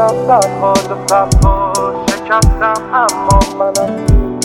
شکستم در حال صفا شکستم اما منم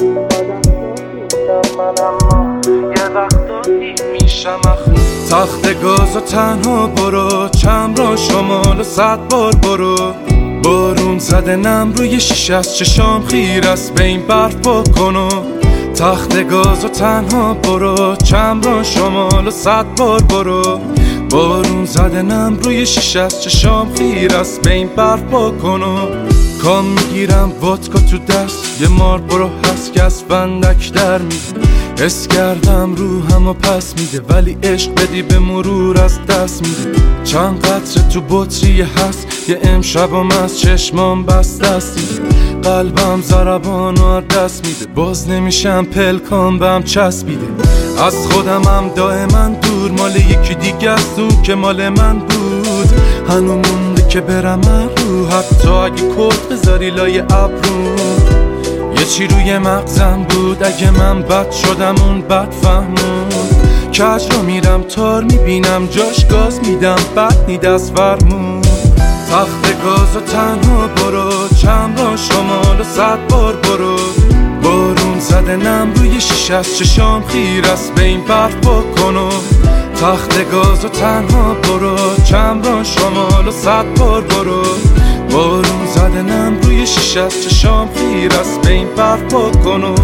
یه وقتایی میشم تخت گاز و تنها برو چم را شمال و 100 بار برو بارون زده نم روی شیشه از چشام خیر است به این برف بکنو تخت گاز و تنها برو چم را شمال و 100 بار برو بارون زده نم روی شیشه از چشام خیر است به این برف بکنو کام میگیرم ودکا تو دست یه مار برو هست که از بندک در میده حس کردم روحم و پس میده ولی عشق بدی به مرور از دست میده چند قطره تو بطری هست یه امشبم از چشمام بست دستی قلبم ضربان و دست میده باز نمیشم پلکام بهم چسبیده از خودمم دائما دور مال یکی دیگه است اون که مال من بود هنو مونده که برم رو حتی اگه کت بذاری لای ابرو یه چی روی مغزم بود اگه من بد شدم اون بد فهمون کج رو میرم تار میبینم جاش گاز میدم بد نی دست فرمون تخت گاز و تنها برو چم را شمال و 100 بار برو بارون زده نم روی شیشه از چشام خیر است به این برف بکنو تخت گاز و تنها برو چم را شمال و 100 بار برو بارون زده نم روی شیشه از چشام خیر است به این برف بکنو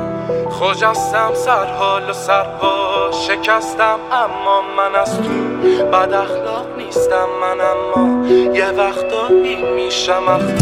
خجستم سرحال و سرپا شکستم اما من از تو بد اخلاق نیستم من اما یه وقتایی میشم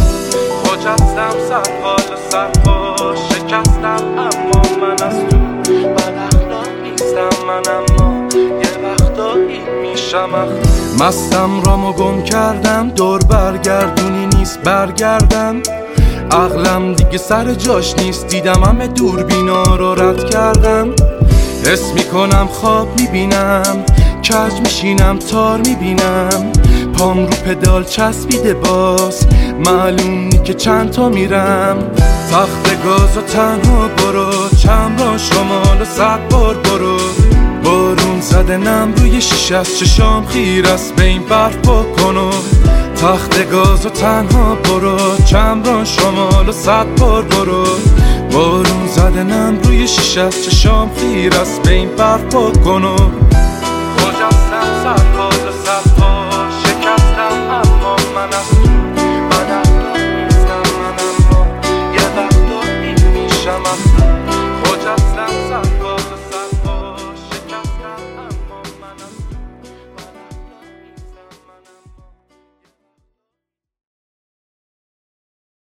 خجستم سرحال و سرپا شکستم اما من از تو بد اخلاق نیستم من اما یه وقتایی میشم مستم رامو گم کردم دور برگردونی نیست برگردم عقلم دیگه سر جاش نیست دیدم همه دوربینا رو رد کردم حس میکنم خواب میبینم کج میشینم تار میبینم پام رو پدال چسبیده باز معلوم نی که چند تا میرم تخت گاز و تنها برو چم را شمال و 100 بار برو بارون زده نم روی شیشه از چشام خیر است به این برف بکنو تخت گاز و تنها برو چم را شمال و 100 بار برو بارون زده نم روی شیشه از چشام خیر است به این برف بکنو